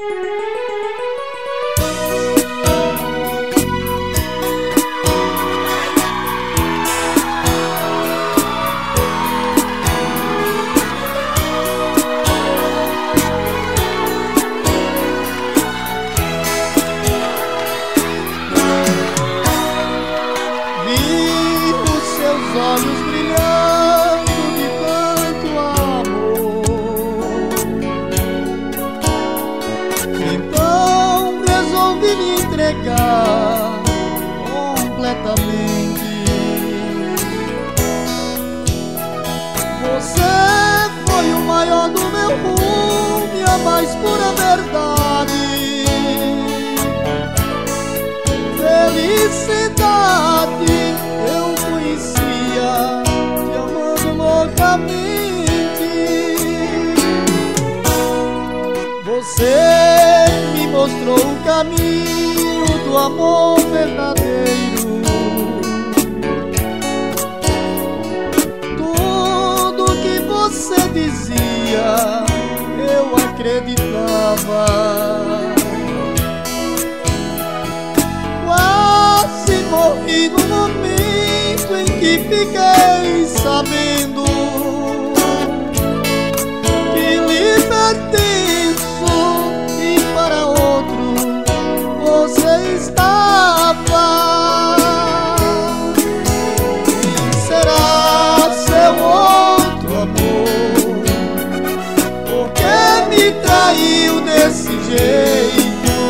Olhos brilhando de tanto amor, então resolvi me entregar completamente. Você foi o maior do meu mundo e a mais pura verdade. Felicidade eu conhecia, te amando loucamente. Você me mostrou o caminho do amor verdadeiro. Tudo que você dizia eu acreditava. Quase morri no momento em que fiquei sabendo que lhe pertenço e para outro você estava. Quem será seu outro amor? Por que me traiu desse jeito?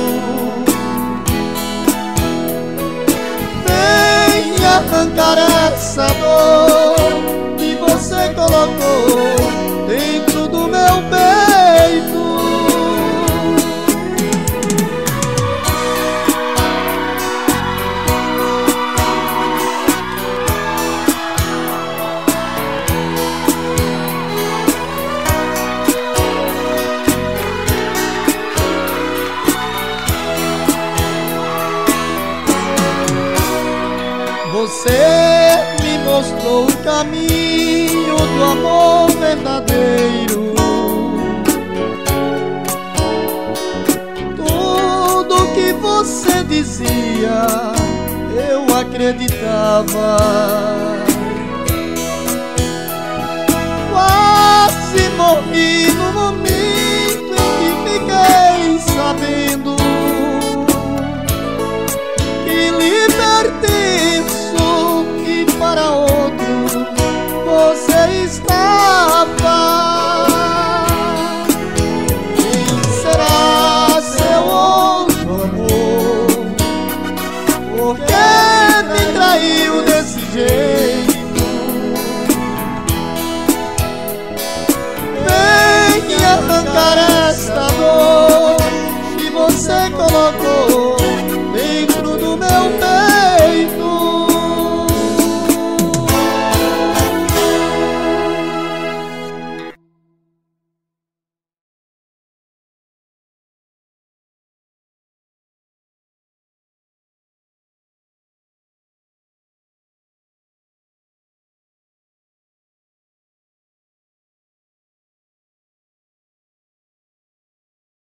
Arrancar essa dor que você colocou dentro do meu peito. Você me mostrou o caminho do amor verdadeiro. Tudo que você dizia eu acreditava. Quase morri no momento em que fiquei sabendo que lhe pertenço e para outro você estava. Quem será seu outro amor? Por que me traiu desse jeito? Vem arrancar esta dor que você colocou